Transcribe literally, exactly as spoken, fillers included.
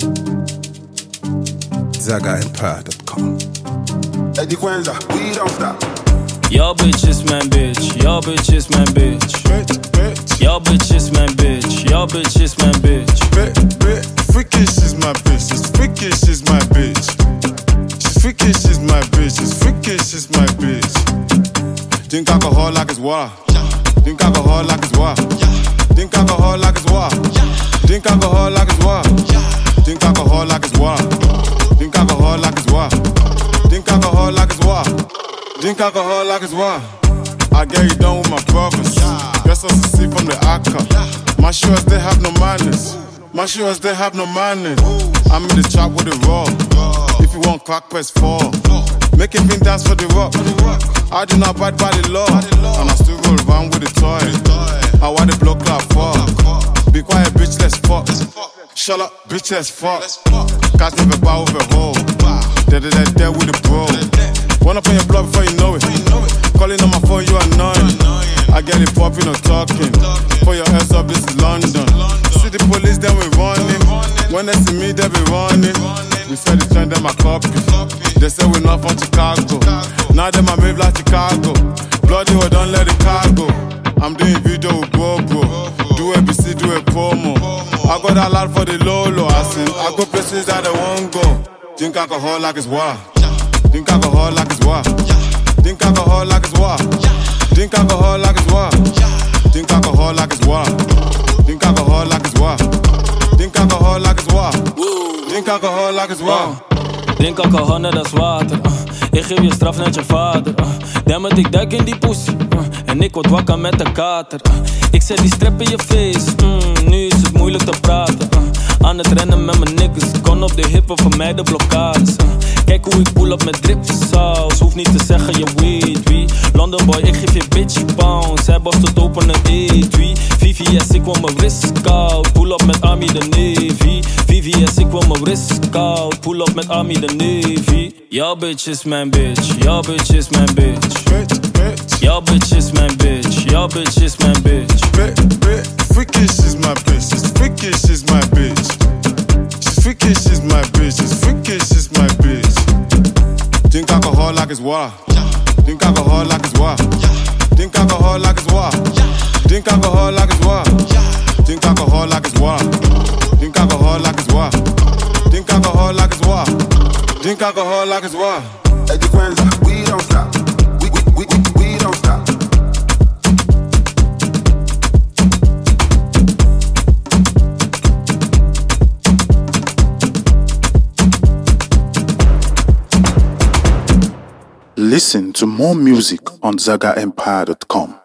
Zaga Empire dot com. Eddie Quenza, we don't stop. Y'all bitches, man, bitch. Y'all bitches, man, bitch. Bitch, bitch, Y'all bitches, man, bitch. Y'all bitches, man, bitch. bitch, bitch. Freakish is my bitch. She's freakish is my bitch. She's freakish is my bitch. She's freakish is my bitch. Drink alcohol like it's water. Drink alcohol like it's water. Drink alcohol like it's water. Drink alcohol like it's water. Drink alcohol like it's water. Drink alcohol like it's water. Drink alcohol like it's water. Drink alcohol like it's water. I get you done with my brothers. Guess I see from the Akka. My shoes they have no manners. My shoes they have no manners. I'm in the trap with the raw. If you want crack, press four. Make it dance for the rock. I do not abide by the law, and I still roll around with the toy. I want the block like fuck. Be quiet, bitch, let's fuck. Shut up, bitch, let's fuck. Catch never bow with a hole. Dead, dead, dead, dead with the bro. One up on your block before you know it. Calling on my phone, you annoying. I get it popping or talking. Put your ass up, this is London. See the police, then we running. When they see me, they be running. We said the trend, them a copy. They say we're not from Chicago. Now them a move like Chicago. Bloody well, don't let the car go. I'm doing video with bro, bro. Do A B C, do a promo. I got a lot for the Lolo. I sing, I go places that I won't go. Drink alcohol like it's water. Drink alcohol like it's water. Drink alcohol like it's water. Drink alcohol like it's water. Drink alcohol like it's water. Drink alcohol like it's water. Drink alcohol like it's water. Drink alcohol like it's water. Drink alcohol net als water. Uh. Ik geef je straf net je vader. Uh. Damn it, ik duik in die pussy. Uh. En ik word wakker met de kater. Uh. Ik zet die strap in je face. Mm, nu is het moeilijk te praten. Uh. Aan het rennen met mijn niggas. Kon op de hippen van mij de blokkades. Uh. Kijk hoe ik pull up met dripsaus. Hoef niet te zeggen je weet wie. London boy, ik geef je bitch pounds. Zij borst het open een E twee. V V S, ik wil mijn wrist koud. Pull up met Army de Navy. V V S, ik wil mijn wrist koud. Pull up met Army de Navy. Y'all bitch is mijn bitch. Y'all bitch is mijn bitch. Bitch, bitch, Y'all bitch is mijn bitch. Y'all bitch is mijn bitch. bitch, bitch. Freakish is my bitch. She's freakish is my bitch. She's freakish is my bitch. She's freakish is my bitch. Drink alcohol like it's water. Drink alcohol like it's water. Drink alcohol like it's water. Drink alcohol like it's water. Drink alcohol like it's water. Drink alcohol like it's water. Drink alcohol like it's water. Drink alcohol like it's water. Eddie Quenza, we don't stop. We we we we, we don't stop. Listen to more music on Zaga Empire dot com.